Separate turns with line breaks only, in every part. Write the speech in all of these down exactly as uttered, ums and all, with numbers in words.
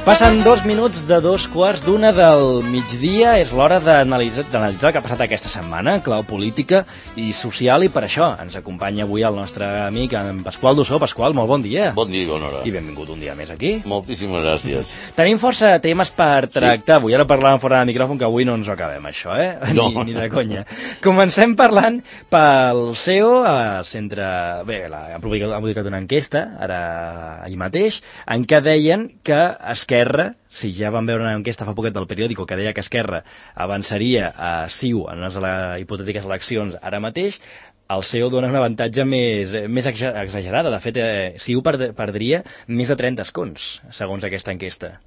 Passen dos minuts de dos quarts d'una del migdia. És l'hora d'analitzar d'analitzar el que ha passat aquesta setmana, clau política i social, i per això ens acompanya avui el nostre amic en Pasqual Dussó. Pasqual, molt bon dia.
Bon dia i bona hora.
I benvingut un dia més aquí.
Moltíssimes gràcies.
Tenim força temes per tractar.
Sí.
Avui ara parlàvem fora de micròfon, que avui no ens ho acabem, això, eh?
No.
Ni, ni de conya. Comencem parlant pel C E O, al centre... Bé, la, ha, publicat, ha publicat una enquesta, ara ahir mateix, en què deien que Esquerra, si ja vam veure una enquesta fa poquet del periòdico que deia que Esquerra avançaria a C I U en les ele- hipotètiques eleccions ara mateix, el C E O dona un avantatge més, més exa- exagerada. De fet, eh, C I U perd- perdria més de trenta escons, segons aquesta enquesta.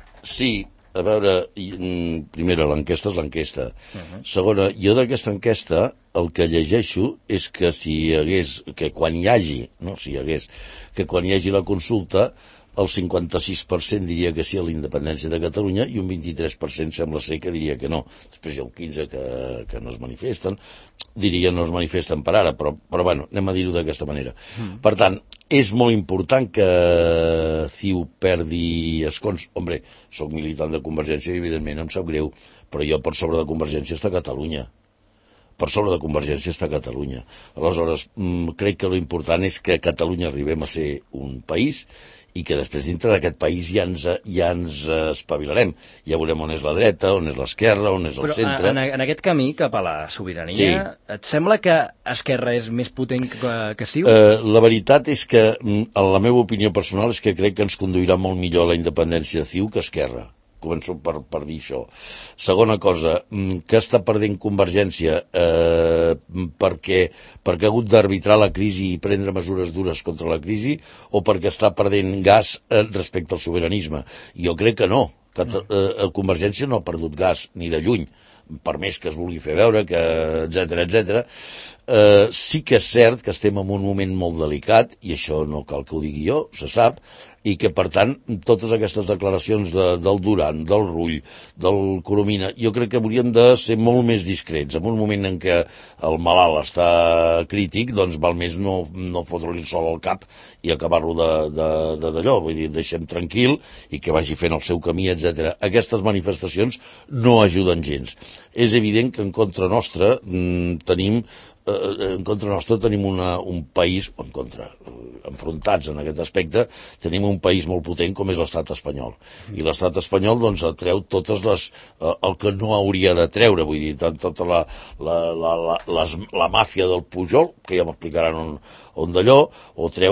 Sí, a veure, i, mm, primera, l'enquesta és l'enquesta.
Uh-huh.
Segona, jo d'aquesta enquesta el que llegeixo és que si hi hagués, que quan hi hagi, no, si hi hagués, que quan hi hagi la consulta, el cinquanta-sis per cent diria que sí a la independència de Catalunya i un vint-i-tres per cent sembla ser que diria que no. Després hi ha un quinze per cent que, que no es manifesten, diria no es manifesten per ara, però, però bueno, anem a dir-ho d'aquesta manera. Mm. Per tant, és molt important que C I U perdi escons. Hombre, soc militant de Convergència i evidentment em sap greu, però jo per sobre de Convergència està Catalunya. Per sobre de Convergència està Catalunya. Aleshores, mmm, crec que l'important és que a Catalunya arribem a ser un país i que després dintre d'aquest país ja ens, ja ens espavilarem. Ja veurem on és la dreta, on és l'esquerra, on és el
Però
centre.
en, en aquest camí cap a la sobirania,
Sí.
et sembla que Esquerra és més potent que, que C I U?
Eh, la veritat és que, mm, en la meva opinió personal, és que crec que ens conduirà molt millor a la independència de C I U que Esquerra. Començo per, per dir això. Segona cosa, mm, que està perdent Convergència eh, perquè, perquè ha hagut d'arbitrar la crisi i prendre mesures dures contra la crisi o perquè està perdent gas eh, respecte al sobiranisme? Jo crec que no. Que, eh, Convergència no ha perdut gas ni de lluny, per més que es vulgui fer veure, que etcètera, etcètera. Eh, sí que és cert que estem en un moment molt delicat, i això no cal que ho digui jo, se sap, i que, per tant, totes aquestes declaracions de, del Duran, del Rull, del Coromina, jo crec que hauríem de ser molt més discrets. En un moment en què el malalt està crític, doncs val més no, no fotre-li el sol al cap i acabar-lo de, de, de d'allò. Vull dir, deixem tranquil i que vagi fent el seu camí, etcètera. Aquestes manifestacions no ajuden gens. És evident que en contra nostra mm, tenim en contra nostra tenim una, un país, en contra, enfrontats en aquest aspecte, tenim un país molt potent com és l'estat espanyol. I l'estat espanyol, doncs, atreu totes les, eh, el que no hauria de treure, vull dir, tota la, la, la, la, les, la màfia del Pujol, que ja m'explicaran on, on d'allò, o treu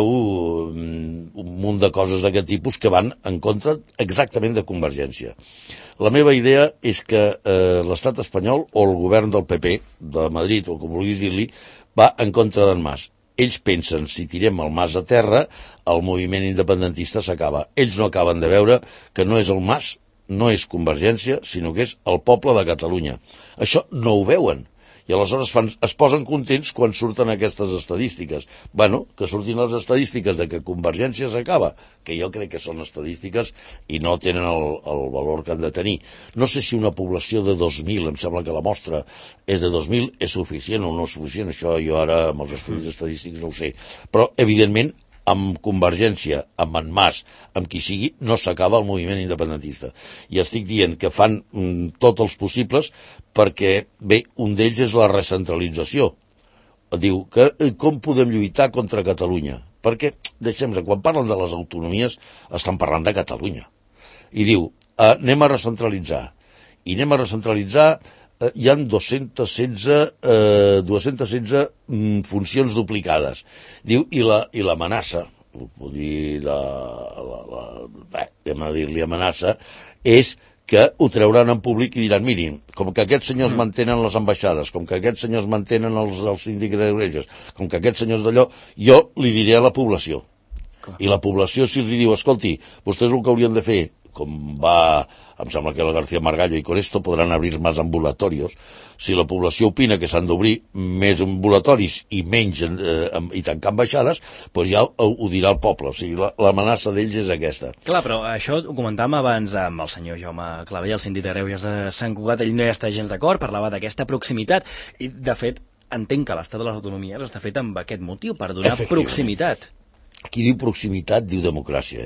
um, un munt de coses d'aquest tipus que van en contra exactament de Convergència. La meva idea és que eh, l'estat espanyol o el govern del P P de Madrid, o com vulguis dir-li, va en contra d'en Mas. Ells pensen, si tirem el Mas a terra, el moviment independentista s'acaba. Ells no acaben de veure que no és el Mas, no és Convergència, sinó que és el poble de Catalunya. Això no ho veuen. I aleshores fan, es posen contents quan surten aquestes estadístiques. Bueno, que surtin les estadístiques de que Convergència s'acaba, que jo crec que són estadístiques i no tenen el, el valor que han de tenir. No sé si una població de dos mil, em sembla que la mostra és de dos mil, és suficient o no és suficient, això jo ara amb els estudis estadístics no ho sé. Però, evidentment, amb Convergència, amb en Mas, amb qui sigui, no s'acaba el moviment independentista. I estic dient que fan mm, tots els possibles perquè, bé, un d'ells és la recentralització. Diu, que, com podem lluitar contra Catalunya? Perquè, deixem-nos, quan parlen de les autonomies, estan parlant de Catalunya. I diu, eh, anem a recentralitzar. I anem a recentralitzar, eh, hi han dos-cents setze, eh, dos-cents setze mm, funcions duplicades. Diu, i la, i l'amenaça, vull dir, la, la, la, bé, anem a dir-li amenaça, és que ho trauran en públic i diran, mirin, com que aquests senyors mm. mantenen les ambaixades, com que aquests senyors mantenen els, els síndics de greuges, com que aquests senyors d'allò, jo li diré a la població. Clar. I la població, si els diu, escolti, vostès el que haurien de fer, com va, em sembla que la García Margallo, i con esto podran abrir més ambulatorios, si la població opina que s'han d'obrir més ambulatoris i menys eh, i tancar ambaixades, doncs ja ho, ho dirà el poble. O sigui, l'amenaça d'ells és aquesta.
Clar, però això ho comentàvem abans amb el senyor Jaume Clavell, el síndic de Greuges de Sant Cugat. Ell no hi està gens d'acord, parlava d'aquesta proximitat, i de fet entenc que l'estat de les autonomies està fet amb aquest motiu, per donar proximitat.
Qui diu proximitat diu democràcia, eh?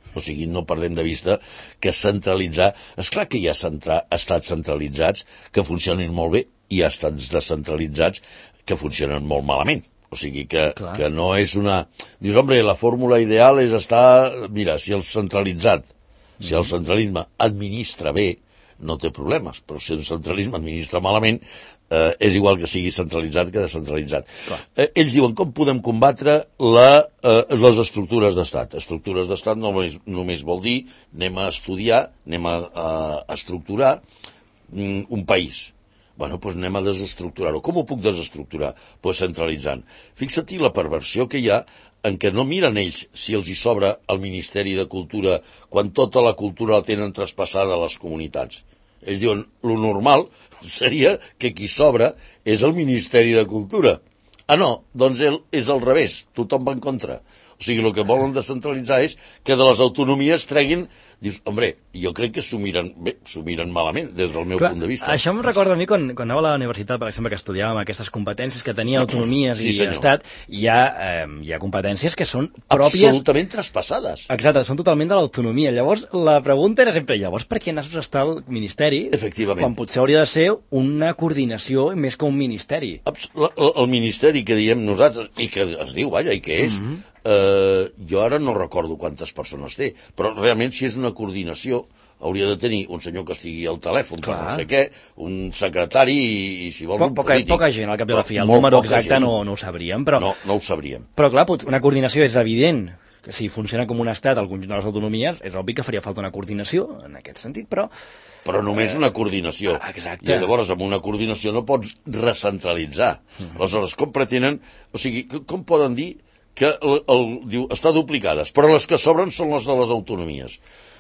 O sigui, no perdem de vista que centralitzar... Esclar que hi ha centra... estats centralitzats que funcionen molt bé i hi ha estats descentralitzats que funcionen molt malament. O sigui, que, que no és una... Dius, hombre, la fórmula ideal és estar... Mira, si el centralitzat, mm. si el centralisme administra bé, no té problemes, però si el centralisme administra malament, eh, és igual que sigui centralitzat que descentralitzat. Eh, ells diuen, com podem combatre la, eh, les estructures d'estat? Estructures d'estat només, només vol dir anem a estudiar, anem a, a, a estructurar mm, un país. Bueno, doncs anem a desestructurar-ho. Com ho puc desestructurar? Doncs centralitzant. Fixa't la perversió que hi ha en què no miren ells si els hi sobra el Ministeri de Cultura quan tota la cultura la tenen traspassada a les comunitats. Ells diuen, lo normal seria que qui sobra és el Ministeri de Cultura. Ah, no, doncs el, és al revés, tothom va en contra. O sigui, el que volen descentralitzar és que de les autonomies treguin... Dius, hombre, jo crec que s'ho miren bé, s'ho miren malament, des del meu Clar, punt de vista.
Això em recorda a mi quan, quan anava a la universitat, per exemple, que estudiàvem aquestes competències que tenia autonomies sí, i senyor. Estat, hi ha, eh, hi ha competències que són pròpies...
Absolutament traspassades.
Exacte, són totalment de l'autonomia. Llavors, la pregunta era sempre, llavors, per què nassos està el Ministeri?
Efectivament.
Quan potser hauria de ser una coordinació més que un ministeri.
El, el Ministeri que diem nosaltres, i que es diu, vaja, i que és... Mm-hmm. Uh, jo ara no recordo quantes persones té, però realment si és una coordinació hauria de tenir un senyor que estigui al telèfon, per no sé què, un secretari i, i si vols,
poc,
un
poca,
polític.
Poca gent, al cap de la fi. El número exacte no, no ho sabríem, però...
No, no ho sabríem.
Però clar, una coordinació és evident que si funciona com un estat al conjunt de les autonomies, és obvi que faria falta una coordinació en aquest sentit, però...
Però només una coordinació.
Exacte.
I llavors amb una coordinació no pots recentralitzar. Mm-hmm. Aleshores, com pretenen... O sigui, com poden dir que el, el, diu, està duplicades, però les que sobren són les de les autonomies.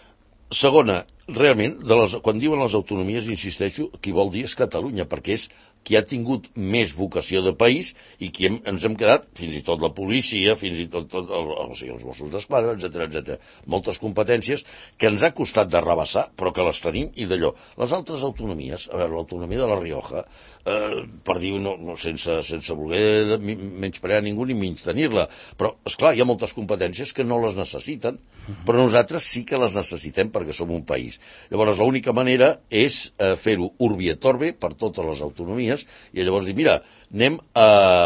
Segona, realment, de les, quan diuen les autonomies, insisteixo, qui vol dir és Catalunya, perquè és qui ha tingut més vocació de país i qui hem, ens hem quedat, fins i tot la policia, fins i tot, tot el, o sigui, els Mossos d'Esquadra, etcètera, etcètera. Moltes competències que ens ha costat de rebassar, però que les tenim i d'allò. Les altres autonomies, a veure, l'autonomia de la Rioja, eh, per dir, no, no, sense, sense voler menysprear ningú ni menys tenir-la, però, esclar, hi ha moltes competències que no les necessiten, però nosaltres sí que les necessitem perquè som un país. Llavors, l'única manera és eh, fer-ho urbi et orbi per totes les autonomies i llavors dir, mira, anem a,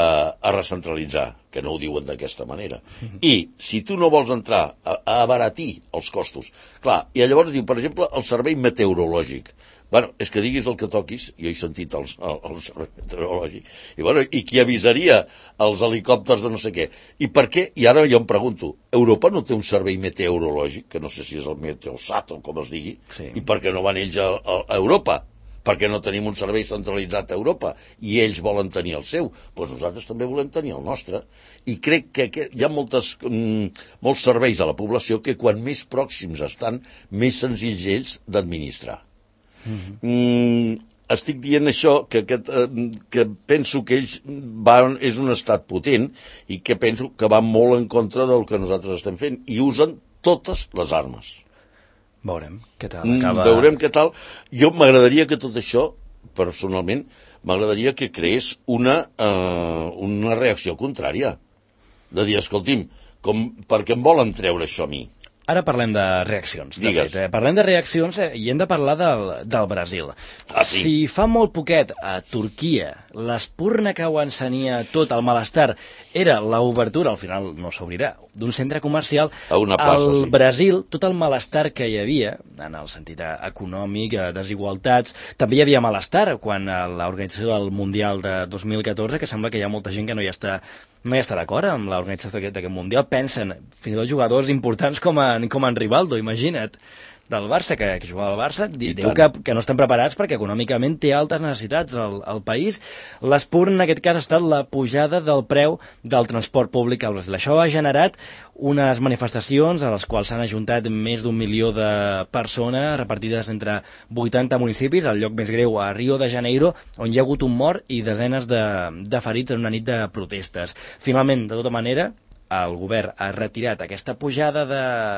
a recentralitzar, que no ho diuen d'aquesta manera. Uh-huh. I si tu no vols entrar a, a abaratir els costos, clar, i llavors diu, per exemple, el servei meteorològic. Bueno, és que diguis el que toquis, jo he sentit el, el, el servei meteorològic, i, bueno, i qui avisaria els helicòpters de no sé què. I per què? I ara jo em pregunto, Europa no té un servei meteorològic, que no sé si és el Meteosat o com es digui, sí. I per què no van ells a, a, a Europa? Perquè no tenim un servei centralitzat a Europa i ells volen tenir el seu, doncs nosaltres també volem tenir el nostre. I crec que, que hi ha moltes, mm, molts serveis a la població que quan més pròxims estan, més senzills ells d'administrar. Mm-hmm. Mm, estic dient això, que, que, que penso que ells van, és un estat potent i que penso que van molt en contra del que nosaltres estem fent i usen totes les armes.
Veurem què tal acaba...
Veurem què tal. Jo m'agradaria que tot això, personalment, m'agradaria que creés una, eh, una reacció contrària. De dir, escolti'm, com, per què em volen treure això a mi?
Ara parlem de reaccions. De
Digues.
fet, eh? Parlem de reaccions eh, i hem de parlar del, del Brasil.
Ah, sí.
Si fa molt poquet a Turquia l'espurna que ho encenia tot el malestar era l'obertura, al final no s'obrirà, d'un centre comercial,
a una plaça,
al
sí.
Brasil tot el malestar que hi havia, en el sentit econòmic, desigualtats, també hi havia malestar quan a l'organització del Mundial de dos mil catorze, que sembla que hi ha molta gent que no hi està no hi està d'acord amb l'organització d'aquest Mundial, pensen, fins i tot jugadors importants com en, com en Rivaldo, imagina't, del Barça, que, que jugava al Barça, diu que, que no estan preparats perquè econòmicament té altes necessitats al, al país. L'espurn, en aquest cas, ha estat la pujada del preu del transport públic al Brasil. Això ha generat unes manifestacions a les quals s'han ajuntat més d'un milió de persones repartides entre vuitanta municipis, el lloc més greu a Rio de Janeiro, on hi ha hagut un mort i desenes de, de ferits en una nit de protestes. Finalment, de tota manera, el govern ha retirat aquesta pujada de,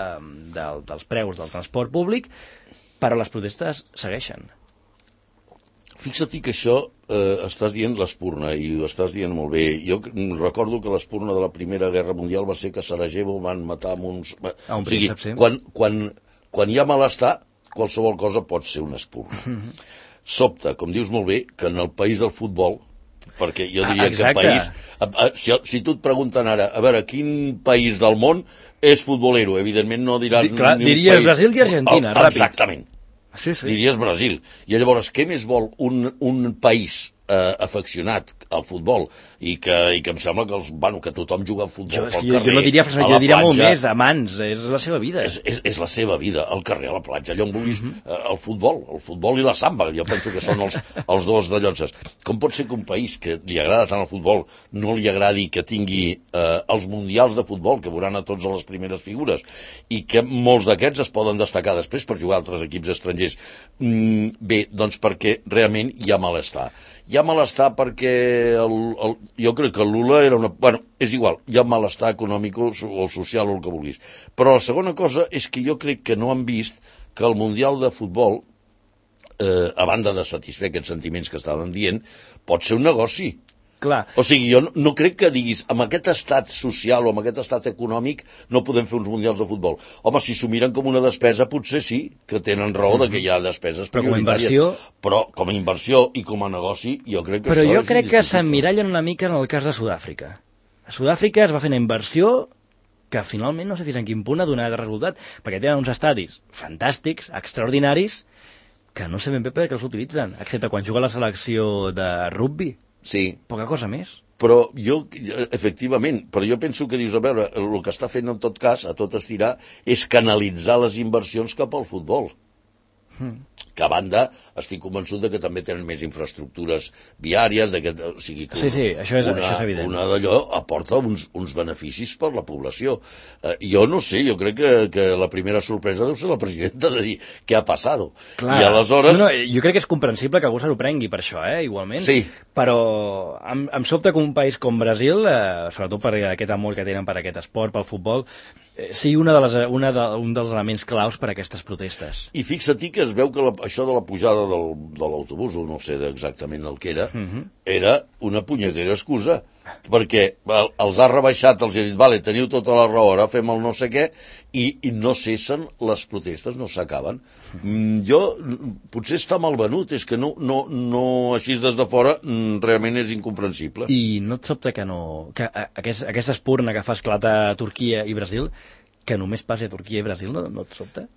de, dels preus del transport públic, però les protestes segueixen.
fixa't que això eh, estàs dient l'espurna, i ho estàs dient molt bé. Jo recordo que l'espurna de la Primera Guerra Mundial va ser que a Sarajevo van matar amb uns...
A un
o sigui,
príncep, sí.
Quan, quan, quan hi ha malestar, qualsevol cosa pot ser una espurna. Mm-hmm. Sobta, com dius molt bé, que en el país del futbol, perquè jo diria ah, que el país... Si, si tu et pregunten ara, a veure, quin país del món és futbolero? Evidentment no diran...
Clar, diries país. Brasil i Argentina, oh, ràpid.
Exactament.
Sí, sí.
Diries Brasil. I llavors, què més vol un, un país eh, afeccionat al futbol i que, i que em sembla que, els, bueno, que tothom juga a futbol
jo,
al carrer,
jo no diria afeccionat, jo diria molt més, amants, és la seva vida.
És, és, és la seva vida, al carrer, a la platja, allò on vulguis, uh -huh. eh, el futbol, el futbol i la samba, jo penso que són els, els dos de llonces. Com pot ser que un país que li agrada tant el futbol no li agradi que tingui eh, els mundials de futbol, que veuran a tots a les primeres figures, i que molts d'aquests es poden destacar després per jugar a altres equips estrangers? Mm, bé, doncs perquè realment hi ha malestar. Hi ha malestar perquè el, el, jo crec que el Lula era una... Bueno, és igual, hi ha malestar econòmic o, o social o el que vulguis. Però la segona cosa és que jo crec que no han vist que el Mundial de Futbol, eh, a banda de satisfer aquests sentiments que estaven dient, pot ser un negoci.
Clar.
O sigui, jo no, no crec que diguis amb aquest estat social o amb aquest estat econòmic no podem fer uns mundials de futbol. Home, si s'ho miren com una despesa, potser sí, que tenen raó de que hi ha despeses
però com a inversió...
Però com a inversió i com a negoci, jo crec que
però
això
jo
és
crec que s'emmirallen una mica en el cas de Sud-àfrica. A Sud-àfrica es va fer una inversió que finalment no sé fins en quin punt ha donat resultat, perquè tenen uns estadis fantàstics, extraordinaris, que no sé ben bé per què els utilitzen, excepte quan juga la selecció de rugby.
Sí.
Poca cosa més.
Però jo, efectivament, però jo penso que dius, a veure, el que està fent en tot cas, a tot estirar, és canalitzar les inversions cap al futbol. Hmm. Que a banda estic convençut de que també tenen més infraestructures viàries, de que, o sigui, que
sí, sí, això és,
una,
això és evident.
Una d'allò aporta uns, uns beneficis per la població. Eh, jo no sé, jo crec que, que la primera sorpresa deu ser la presidenta de dir què ha passat.
Clar.
I aleshores...
No, no, jo crec que és comprensible que algú se prengui per això, eh, igualment.
Sí.
Però em, em sobta que un país com Brasil, eh, sobretot per aquest amor que tenen per aquest esport, pel futbol, eh, sigui una de les, una de, un dels elements claus per a aquestes protestes.
I fixa-t'hi que es veu que la, això de la pujada del, de l'autobús, o no sé exactament el que era, uh -huh. era una punyetera excusa, perquè el, els ha rebaixat, els ha dit, vale, teniu tota la raó, ara fem el no sé què, i, i no cessen les protestes, no s'acaben. Mm, jo, potser està mal venut, és que no, no, no així des de fora, mm, realment és incomprensible.
I no et sobta que no... que aquest, aquesta espurna que fa esclatar Turquia i Brasil, que només passi a Turquia i Brasil, no, no et sobta?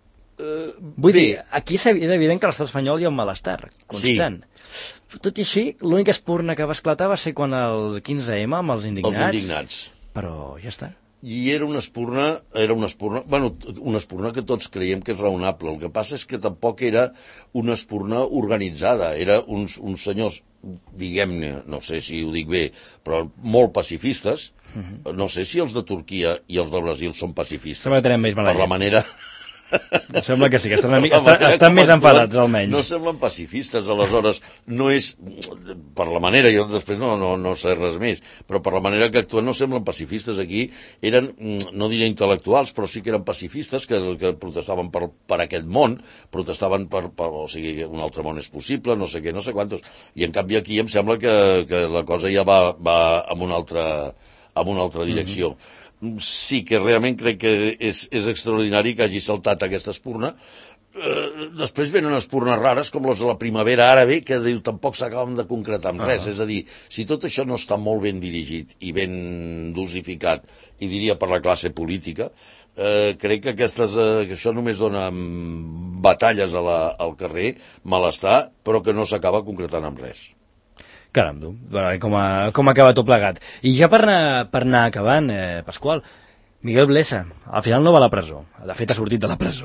Uh, Vull bé. dir, aquí és evident que a l'estat espanyol hi ha un malestar constant. Sí. Tot i així, l'única espurna que va esclatar va ser quan el quinze eme amb els indignats.
Els indignats.
Però ja està.
I era una espurna, era una espurna, bueno, una espurna que tots creiem que és raonable. El que passa és que tampoc era una espurna organitzada, era uns, uns senyors, diguem-ne, no sé si ho dic bé, però molt pacifistes. Uh-huh. No sé si els de Turquia i els de Brasil són pacifistes.
Sembla que tenen més
per la manera...
Em sembla que sí, que estan, mica, estan, estan més enfadats, almenys.
No semblen pacifistes, aleshores, no és, per la manera, jo després no, no, no sé res més, però per la manera que actuen no semblen pacifistes. Aquí eren, no diria intel·lectuals, però sí que eren pacifistes, que, que protestaven per, per aquest món, protestaven per, per, o sigui, un altre món és possible, no sé què, no sé quantos, i en canvi aquí em sembla que, que la cosa ja va, va en una altra, en una altra direcció. Mm-hmm. Sí que realment crec que és, és extraordinari que hagi saltat aquesta espurna. Eh, després venen espurnes rares com les de la primavera àrabe, que diu tampoc s'acaben de concretar amb res. Uh-huh. És a dir, si tot això no està molt ben dirigit i ben dosificat, i diria per la classe política, eh, crec que, aquestes, eh, que això només dona batalles a la, al carrer, malestar, però que no s'acaba concretant amb res.
Caram, tu, com, a, com acaba tot plegat. I ja per anar, per anar acabant, eh, Pasqual, Miguel Blesa, al final no va a la presó. De fet, ha sortit de la presó.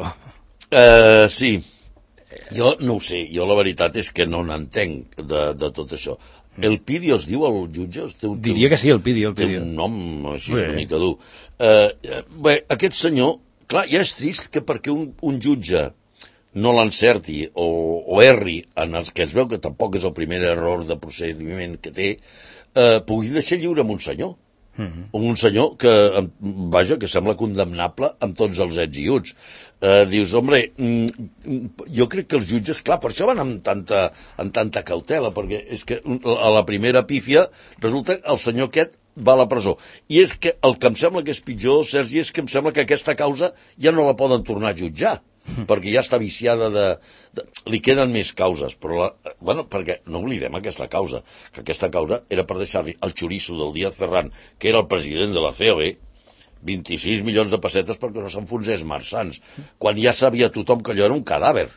Uh, sí. Jo no ho sé. Jo la veritat és que no n'entenc de, de tot això. El Pidio es diu el jutge? Té un,
Diria que sí, el Pidio. El Pidio.
Té un nom així una mica dur. Uh, bé, aquest senyor, clar, ja és trist que perquè un, un jutge no l'encerti o, o erri en els que es veu que tampoc és el primer error de procediment que té, eh, pugui deixar lliure amb un senyor. Mm-hmm. Un senyor que, vaja, que sembla condemnable amb tots els ets i uts. Eh, dius, home, jo crec que els jutges, clar, per això van amb tanta, amb tanta cautela, perquè és que a la primera pífia resulta que el senyor aquest va a la presó. I és que el que em sembla que és pitjor, Sergi, és que em sembla que aquesta causa ja no la poden tornar a jutjar, perquè ja està viciada de, de... Li queden més causes, però... La, bueno, perquè no oblidem aquesta causa, que aquesta causa era per deixar-li el xoriço del Díaz Ferran, que era el president de la C O E, vint-i-sis milions de pessetes perquè no s'enfonsés Marsans, quan ja sabia tothom que allò era un cadàver.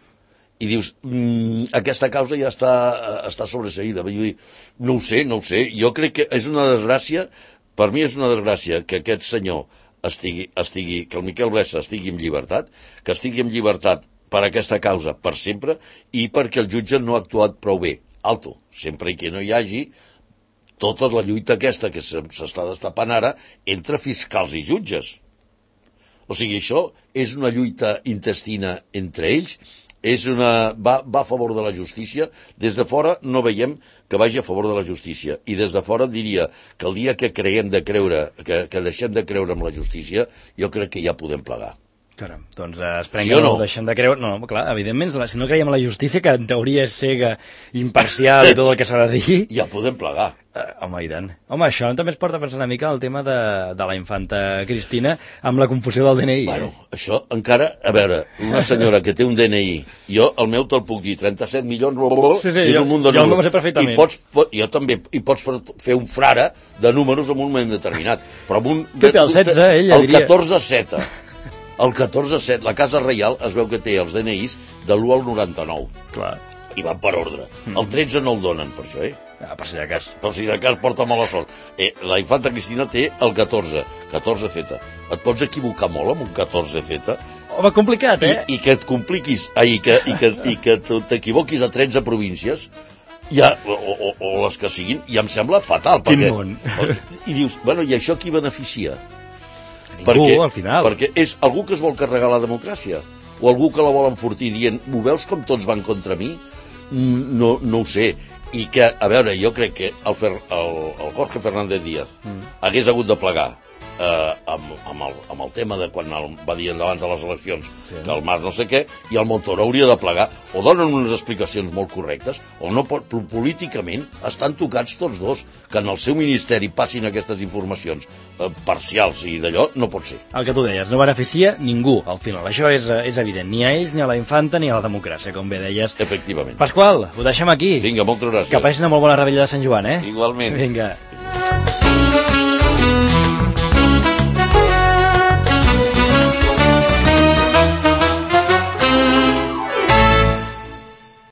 I dius, mmm, aquesta causa ja està, està sobreseïda. Vull dir, no ho sé, no ho sé. Jo crec que és una desgràcia, per mi és una desgràcia que aquest senyor estigui, estigui, que el Miquel Blesa estigui en llibertat, que estigui en llibertat per aquesta causa per sempre i perquè el jutge no ha actuat prou bé. Alto, sempre i que no hi hagi tota la lluita aquesta que s'està destapant ara entre fiscals i jutges. O sigui, això és una lluita intestina entre ells, és una, va, va a favor de la justícia. Des de fora no veiem que vagi a favor de la justícia, i des de fora diria que el dia que creiem de creure, que, que deixem de creure en la justícia, jo crec que ja podem plegar.
Caram, doncs eh, esperem
Sí
que
o
no
no?
ho deixem de creure. No, clar, evidentment, si no creiem en la justícia, que en teoria és cega, imparcial i tot el que s'ha de dir...
Ja podem plegar.
Eh, home, i tant. Home, això també es porta a pensar una mica el tema de, de la infanta Cristina amb la confusió del D N I.
Bueno, això encara... A veure, una senyora que té un D N I, jo el meu te'l puc dir, trenta-set milions...
Sí, sí,
i
jo,
un munt de
jo el
números.
no ho sé perfectament.
I pots, jo també, i pots fer un frare de números en un moment determinat. Però amb un...
Que té el setze, ella
el
diria.
catorze set. El catorze set, la Casa Reial es veu que té els D N Is de l'u al noranta-nou.
Clar.
I van per ordre. Mm. El tretze no el donen, per això, eh?
Ah, per si de cas.
Per si de cas porta mala sort. Eh, la infanta Cristina té el catorze, catorze Z. Et pots equivocar molt amb un catorze Z?
Home, complicat, eh?
I, i que et compliquis, ai, i que, i que, i que t'equivoquis a tretze províncies, ja, o, o, o les que siguin, ja em sembla fatal.
Quin
perquè,
món.
I dius, bueno, i això qui beneficia?
Ningú,
perquè,
al final.
Perquè és algú que es vol carregar la democràcia, o algú que la vol enfortir dient, ho veus com tots van contra mi? No, no ho sé. I que, a veure, jo crec que el, Fer, el, el Jorge Fernández Díaz mm. hagués hagut de plegar eh, amb, amb, el, amb el tema de quan el, va dir abans de les eleccions sí, que el Mas no sé què, i el Montoro hauria de plegar, o donen unes explicacions molt correctes, o no, políticament estan tocats tots dos, que en el seu ministeri passin aquestes informacions eh, parcials i d'allò, no pot ser.
El que tu deies, no beneficia ningú, al final. Això és, és evident, ni a ells, ni a la infanta, ni a la democràcia, com bé deies.
Efectivament.
Pasqual, ho deixem aquí.
Vinga, moltes gràcies.
Que passin una molt bona rebella de Sant Joan, eh?
Igualment.
Vinga.